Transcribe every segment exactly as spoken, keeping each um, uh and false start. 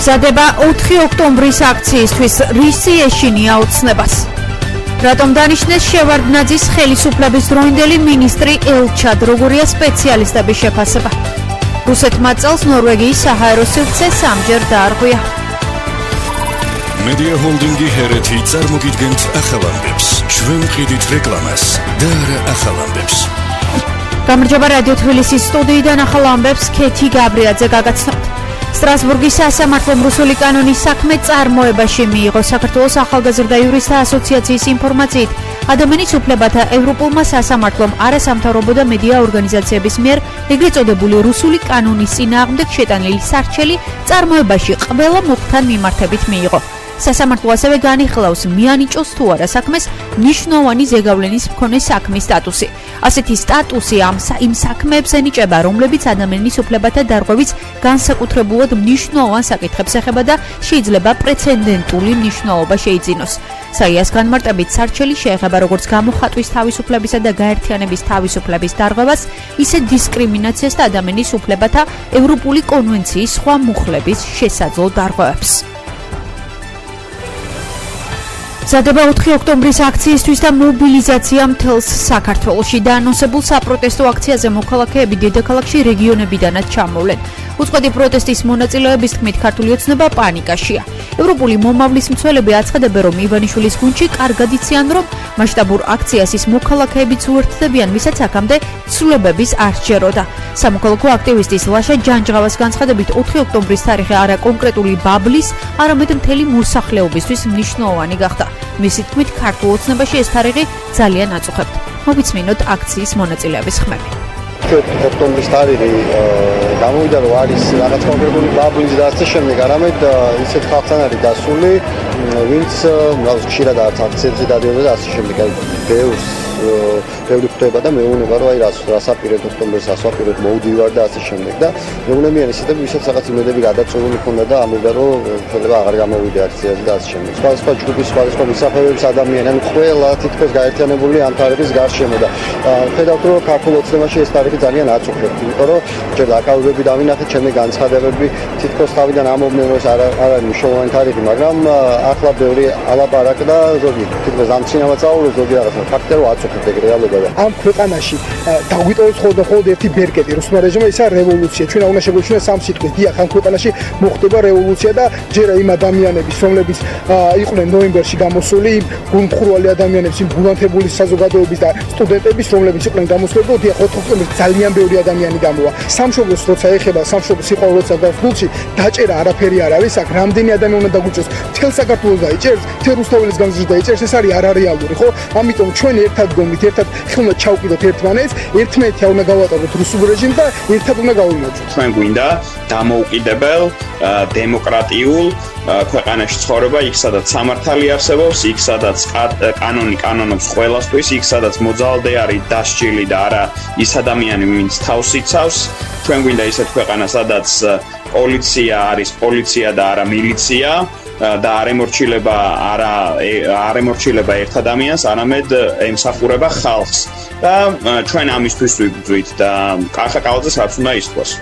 მზადება ოთხი ოქტომბრის აქციისთვის რისი ეშინია ოცნებას? რატომ დანიშნეს შევარდნაძის ხელისუფლების დროინდელი მინისტრი ელჩად, როგორია სპეციალისტების შეფასება? რუსეთმა წელს ნორვეგიის საჰაერო სივრცე სამჯერ დაარღვია. Media Holdingi ჰერეთი წარმოგიდგენთ ახალ ამბებს. ჩვენ ვყიდით რეკლამას და არა ახალ ამბებს. გამარჯობა, რადიო თბილისის სტუდიიდან ახალ ამბებს ქეთი გაბრიაძე გაგაცნობთ. სტრასბურგის სასამართლომ რუსული კანონის საქმე წარმოებაში მიიღო. საქართველოს ახალგაზრდა იურისტთა ასოციაციის ინფორმაციით, ადამიანის უფლებათა ევროპულმა სასამართლომ არასამთავრობო და მედია ორგანიზაციების მიერ ეგრეთ წოდებული რუსული კანონის წინააღმდეგ შეტანილი სარჩელი წარმოებაში ყველა მოხდთან მიმართებით მიიღო. სასამართლო ასევე განიხილავს მიანიჭოს თუ არა საქმეს მნიშვნელოვანი ზეგავლენის მქონე საქმის სტატუსი. ასეთი სტატუსი ამ იმ საქმეებს ენიჭება, რომლებიც ადამიანის უფლებათა დარღვევის განსაკუთრებულად მნიშვნელოვან საკითხებს ეხება და შეიძლება პრეცედენტული მნიშვნელობა შეიძინოს. საიას განმარტებით სარჩელი შეეხება როგორც გამოხატვის თავისუფლებისა და გაერთიანების თავისუფლების დარღვევას, ისე დისკრიმინაციას და ადამიანის უფლებათა ევროპული კონვენციის სხვა მუხლების შესაძლო დარღვევებს. მზადება ოთხი ოქტომბრის აქციისთვის და მობილიზაცია მთელს საქართველოში. დაანონსებულ საპროტესტო აქციაზე მოქალაქეები დედაქალაქში რეგიონებიდანაც ჩამოვლენ. უწყვეტი პროტესტის მონაწილეების თქმით, ქართული ოცნება პანიკაშია. ევროპული მომავლის მცველები აცხადებენ, რომ ივანიშვილის გუნდში კარგად იციან, რომ მასშტაბურ აქციას ის მოქალაქეებიც უერთდებიან, ვისაც აქამდე ცვლილებების არ სჯეროდა. სამოქალაქო აქტივისტის ლაშა ჯანჯღავას განცხადებით, ოთხი ოქტომბრის თარიღი არა კონკრეტული ბაბლის, არამედ მთელი მოსახლეობისთვის მნიშვნელოვანი გახდა. მისი თქმით, ქართულ ოცნებაში ეს თარიღი ძალიან აწუხებთ. მოვიცმინოთ აქციის მონაწილეების ხმები. ოქტომბრის თარიღი გამოვიდა, რომ არის რაღაც კონკრეტული ბაბლის და ასე შემდეგ, არამედ ისეთ ხალხთან არის დასული, ვინც ხშირად არც აქციებზე დადიოდა და ასე შემდეგ. ბევრს ბევრი ხვდება და მეუბნება, რომ აი რას რას აპირებთ ოქტომბერს, რას აპირებთ, მოვდივარ და ასე შემდეგ და მეუბნებიან ისეთები, ვისაც რაღაც იმედები გადაწყვეტილი ჰქონდა და ამბობდა, რომ შეიძლება აღარ გამოვიდე აქციაზე და ასე შემდეგ. სხვადასხვა ჯგუფის, სხვადასხვა მისაღებების ადამიანები ყველა თითქოს გაერთიანებული ამ თარიღის გარშემო და ხედავთ, რომ ქართულ ოცნებაში ეს თარიღი ძალიან აწუხებთ, იმიტომ რომ ჯერ აკავებები დავინახეთ, შემდეგ განცხადებები თითქოს თავიდან ამობდნენ, რომ ეს არ არის მნიშვნელოვანი თარიღი, მაგრამ ახლა ბევრი ალაპარაკდა, ზოგი თითქოს ამ ცინამა წაუღო, ზოგი რაღაცა ფაქტია, რომ აწუხებთ ეგ რეალობა. ამ ქვეყანაში დაგვიტოვებს ხოლმე ხოლმე ერთი ბერკეტი რუსმა რეჟიმმა, ისა რევოლუცია. ჩვენ უნდა შეგვეჩვენოს სამ სიტყვით. დიახ, ამ ქვეყანაში მოხდება რევოლუცია და ჯერ იმ ადამიანების, რომლებიც იყვნენ ნოემბერში გამოსული, გუნდხურვალი ადამიანების, იმ გულანთებული საზოგადოების და სტუდენტების, რომლებიც იყვნენ გამოსული, და დიახ, ოთხი ოქტომბერს ძალიან ბევრი ადამიანი გამოვა. სამშობლოს როცა ეხება, სამშობლოს სიყვარული როცა გასულში, დაჭერა არაფერი არ არის, აქ რამდენი ადამიანი უნდა დაგუჭოს, მთელ საქართველოს დაიჭერს, მთელ რუსთაველის განზრახ დაიჭერს, ეს არის არარეალური, ხო? ამიტომ ჩვენ ერთად გომით, ერთად ხელმო ჩავკიდოთ ერთმანეთს, ერთმანეთი უნდა გავატაროთ რუსულ რეჟიმს და ერთად უნდა გავიმოწმოთ. ჩვენ გვინდა დამოუკიდებელ, დემოკრატიულ ქვეყანაში ცხოვრება, იქ სადაც სამართალი არსებობს, იქ სადაც კანონი კანონობს ყველასთვის, იქ სადაც მოძალდე არის დასჯილი და არა ის ადამიანი, ვინც თავს იცავს. ჩვენ გვინდა ისეთ ქვეყანა, სადაც პოლიცია არის პოლიცია და არა მილიცია და არ ემორჩილება არა არ ემორჩილება ერთ ადამიანს, არამედ ემსახურება ხალხს. და ჩვენ ამისთვის ვიბრძვით და კახა კალაძეს არც უნდა ისწვას.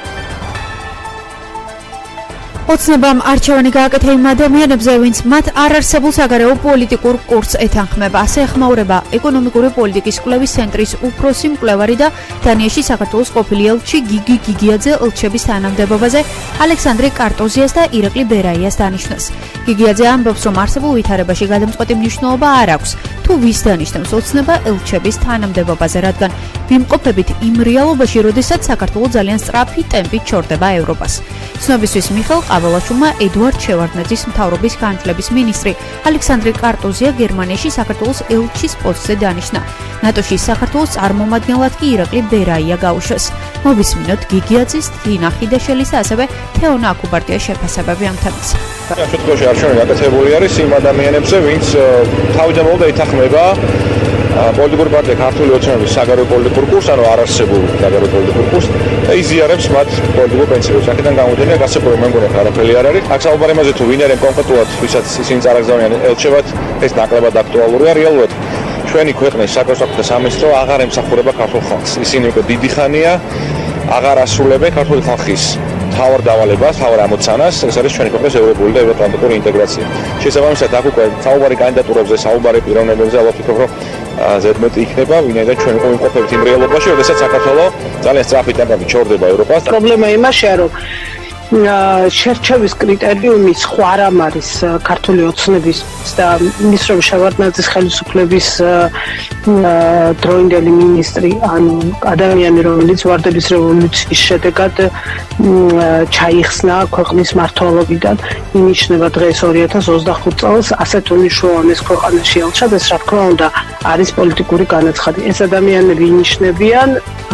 ოცნებამ არჩევანი გააკეთა იმ ადამიანებზე, ვინც მათ არარსებულ საგარეო პოლიტიკურ კურსს ეთანხმება. ასე ეხმაურება ეკონომიკური პოლიტიკის კვლევის ცენტრის უფროსი მკვლევარი და დანიაში საქართველოს ყოფილი ელჩი გიგი გიგიაძე ელჩების თანამდებობაზე ალექსანდრე კარტოზიას და ირაკლი ბერაიას დანიშნეს. გიგიაძე ამბობს, რომ არსებულ ვითარებაში გადამწყვეტი მნიშვნელობა არ აქვს, თუ ვის დანიშნავს ოცნება ელჩების თანამდებობაზე, რადგან ვიმყოფებით იმ რეალობაში, როდესაც საქართველო ძალიან სწრაფი ტემპით ჩორდება ევროპას. ცნობისთვის მიხელ ყაბალაშვილმა ედუარდ შევარდნაძის მთავრობის განათლების მინისტრი ალექსანდრე კარტოზია გერმანიაში საქართველოს ელჩის პოსტზე დანიშნა. ნატოში საქართველოს წარმომადგენლად კი ირაკლი ბერაია გაუშვეს. მოვისმინოთ გიგიაძის, თინა ხიდაშელის და ასევე თეონა აკუბარტიას შეფასებები ამ თემაზე. ამ შემთხვევაში არჩევანი გაკეთებული არის იმ ადამიანებზე, ვინც თავიდან მოვიდა ეთანხმება პოლიტიკური პარტია ქართული ოცნების საგარეო პოლიტიკურ კურსს, ანუ არარსებულ საგარეო პოლიტიკურ კურსს და იზიარებს მათ პოლიტიკურ პენსიებს. აქედან გამომდინარე, გასაგებია მე მგონი არაფერი არ არის. აქ საუბარი იმაზე, თუ ვინ არის კონკრეტულად, ვისაც ისინი წარაგზავნიან ელჩებად, ეს ნაკლებად აქტუალურია რეალურად. ჩვენი ქვეყნის საკონსტიტუციო სამინისტრო აღარ ემსახურება ქართულ ხალხს. ისინი უკვე დიდი ხანია აღარ ასრულებენ ქართული ხალხის მთავარ დავალებას, მთავარ ამოცანას, ეს არის ჩვენი ქვეყნის ევროპული და ევროატლანტიკური ინტეგრაცია. შესაბამისად, აქ უკვე საუბარი კანდიდატურებზე, საუბარი პიროვნებებზე, ალბათ ვფიქრობ, რომ ზედმეტი იქნება, ვინაიდან ჩვენ უკვე ვიმყოფებით იმ რეალობაში, როდესაც საქართველოს ძალიან სწრაფი ტემპებით ჩორდება ევროპას. პრობლემა იმაშია, რომ შერჩევის კრიტერიუმი სხვა რამ არის ქართული ოცნების და ის რომ შევარდნაძის ხელისუფლების დროინდელი მინისტრი, ანუ ადამიანი, რომელიც ვარდების რევოლუციის შედეგად ჩაიხსნა ქვეყნის მმართველობიდან, ინიშნება დღეს ორი ათას ოცდახუთ წელს ასეთ უნიშნულოვანეს ქვეყანაში ელჩად, ეს რა თქმა უნდა არის პოლიტიკური განაცხადი. ეს ადამიანები ინიშნებიან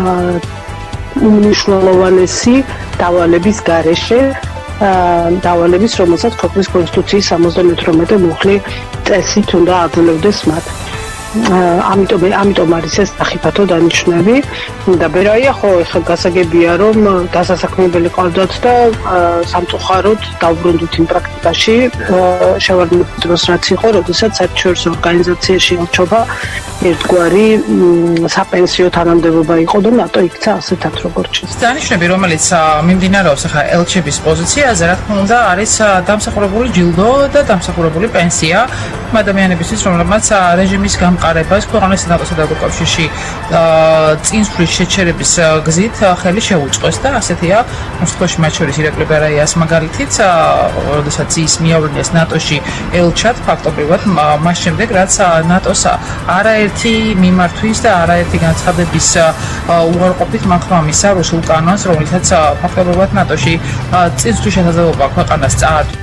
უმნიშვნელოვანესი დავალების გარეშე, დავალების, რომელსაც ქვეყნის კონსტიტუციის სამოცდამეთვრამეტე მუხლი წესით უნდა აძლევდეს მათ. ამიტომ ამიტომ არის ეს სახიფათო დანიშნები და ბერაია ხო ეხლა გასაგებია რომ დასასაქმებელი ყავდათ და სამწუხაროდ დავბრუნდით იმ პრაქტიკაში შევარდნაძის რაც იყო, როდესაც საერთაშორისო ორგანიზაციაში ელჩობა ერთგვარი საპენსიო თანამდებობა იყო და ნატო იქცა ასეთად როგორც ის. დანიშნები, რომელიც მიმდინარეობს ახლა ელჩების პოზიციაზე, რა თქმა უნდა, არის დამსახურებული ჯილდო და დამსახურებული პენსია ადამიანებისთვის, რომლებმაც რეჟიმის გამყარებას ქვეყნის ნატოსა და ევროკავშირში წინსვლის შეჩერების გზით ხელი შეუწყოს და ასეთია მოსკოვში მათ შორის ირაკლი ბერაიას მაგალითიც, როდესაც ის მიავლინეს ნატოში ელჩად ფაქტობრივად მას შემდეგ, რაც ნატოს არაერთი მიმართვის და არაერთი განცხადების უარყოფით მახმამისა რუსულ კანონს, რომელიცაც ფაქტობრივად ნატოში წინსვლის შესაძლებლობა ქვეყანას წააგდო.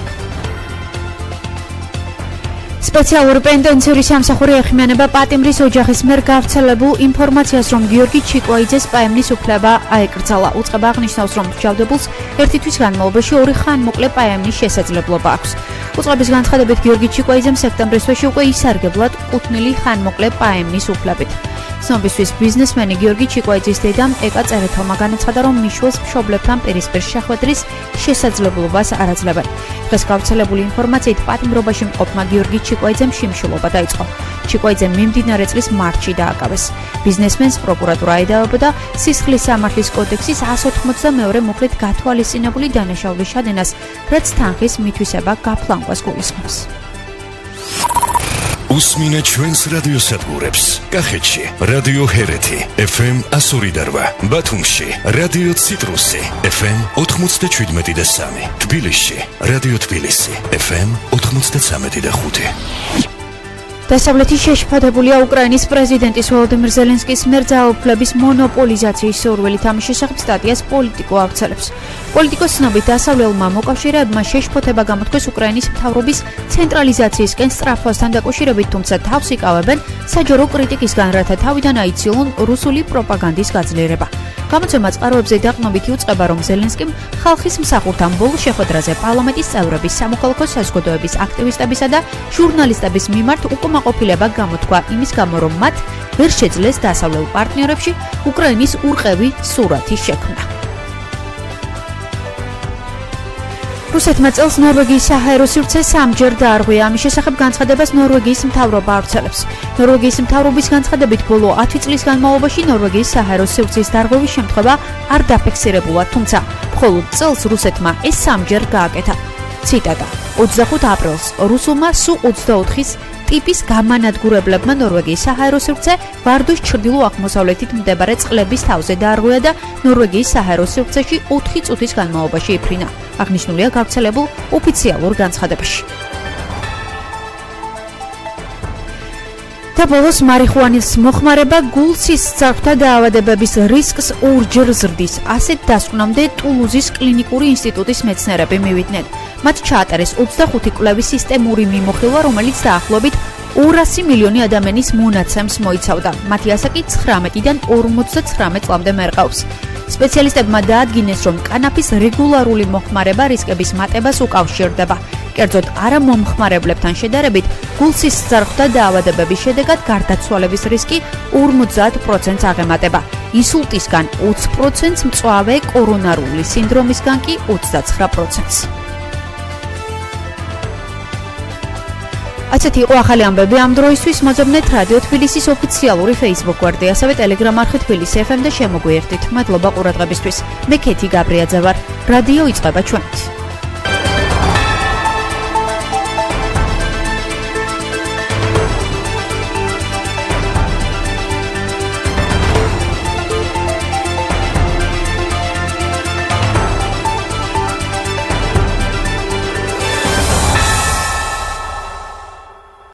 სპეციალური პენტენციური სამსახური ეხმიანება პატიმრის ოჯახის მიერ გავრცელებულ ინფორმაციას, რომ გიორგი ჩიკვაიძეს პაემნის უფლება აეკრძალა. უწყება აღნიშნავს, რომ მსჯავრდებულს ერთი თვის განმავლობაში ორი ხანმოკლე პაემნის შესაძლებლობა აქვს. უწყების განცხადებით, გიორგი ჩიკვაიძემ სექტემბრის თვეში უკვე ისარგებლად კუთვნილი ხანმოკლე პაემნის უფლებით. ცნობისთვის ბიზნესმენი გიორგი ჩიკვაიძის დედამ ეკა წერეთელმა განაცხადა, რომ მიშველს მშობლებთან პირისპირ შეხვედრის შესაძლებლობას არ აძლევენ. დღეს გავრცელებული ინფორმაციით პატიმრობაში მყოფმა გიორგი ჩიკვაიძემ შიმშილობა დაიწყო. ჩიკვაიძემ მიმდინარე წლის მარტში დააკავეს. ბიზნესმენს პროკურატურა აედავებოდა სისხლის სამართლის კოდექსის εκατს ოთხმოცდამეორე მუხლით გათვალისწინებული დანაშაულის შადენას, რაც თანხის მითვისება გაფლანგვას გულისხმობს. უსმინეთ ჩვენს რადიოსადგურებს. კახეთში რადიო ჰერეთი ეფ ემ εκατს ორი და რვა, ბათუმში რადიო ციტრუსი ეფ ემ ოთხმოცდაშვიდმეტი და სამი, თბილისში რადიო თბილისი ეფ ემ ოთხმოცდაცამეტი და ხუთი. დასავლეთი შეშფოთებულია უკრაინის პრეზიდენტის ვოლოდიმირ ზელენსკის მიერ ძალაუფლების მონოპოლიზაციის სურვილით. ამის შესახებ სტატიას პოლიტიკო ავრცელებს. პოლიტიკოს ცნობით, დასავლელმა მოკავშირეებმა შეშფოთება გამოთქვეს უკრაინის მთავრობის ცენტრალიზაციისკენ სწრაფვასთან დაკავშირებით, თუმცა თავს იკავებენ საჯარო კრიტიკისგან, რათა თავიდან აიცილონ რუსული პროპაგანდის გაძლიერება. გამოცემა წყაროებზე დაყრდნობით იუწყება, რომ ზელენსკიმ ხალხის მსახურთან ბოლო შეხვედრაზე პარლამენტის წევრების, სამოქალაქო საზოგადოების აქტივისტებისა და ჟურნალისტების მიმართ უკმაყოფილება გამოთქვა იმის გამო, რომ მათ ვერ შეძლეს დასავლელ პარტნიორებში უკრაინის ურყევი სურათის შექმნა. რუსეთმა წელს ნორვეგიის საჰაერო სივრცე სამჯერ დაარღვია. ამის შესახებ განცხადებას ნორვეგიის მთავრობა ავრცელებს. ნორვეგიის მთავრობის განცხადებით, ბოლო ათი წლის განმავლობაში ნორვეგიის საჰაერო სივრცის დარღვევის შემთხვევა არ დაფიქსირებულა, თუმცა მხოლოდ წელს რუსეთმა ეს სამჯერ გააკეთა. ციტატა: ოცდახუთ აპრილს რუსულმა სუ ოცდაოთხის ტიპის გამანადგურებლებმა ნორვეგიის საჰაერო სივრცე ვარდოს ჩრდილო-აღმოსავლეთით მდებარე წყლების თავზე დაარღვია და ნორვეგიის საჰაერო სივრცეში ოთხი წუთის განმავლობაში იფრინა. აღნიშნულია გავრცელებულ ოფიციალურ განცხადებაში. და ბოლოს მარიხუანის მოხმარება გულსის ძარღვთა დაავადებების რისკს ორჯერ ზრდის. ასეთ დასკვნამდე ტულუზის კლინიკური ინსტიტუტის მეცნიერები მივიდნენ. მათ ჩაატარეს ოცდახუთი კვლევის სისტემური მიმოხილვა, რომელიც დაახლოებით ორასი მილიონი ადამიანის მონაცემს მოიცავდა. მათი ასაკი ცხრამეტიდან ორმოცდაცხრამეტ წლამდე მერყეობს. სპეციალისტებმა დაადგინეს, რომ კანაფის რეგულარული მოხმარება რისკების მატებას უკავშირდება. კერძოდ, არა მომხმარებლებთან შედარებით, გულსის ძარღვთა დაავადებების შედეგად გარდაცვალების რისკი ორმოცდაათ პროცენტს აღემატება. ინსულტისგან ოცი პროცენტს, მწვავე კორონარული სინდრომისგან კი ოცდაცხრა პროცენტს. ასეთი იყო ახალი ამბები ამ დროისთვის. მოძებნეთ რადიო თბილისის ოფიციალური Facebook გვერდი, ასევე Telegram არხი თბილისი ეფ ემ და შემოგვიერთდით. მადლობა ყურადღებისთვის. მე ქეთი გაბრიაძე ვარ. რადიო იწყება ჩვენით.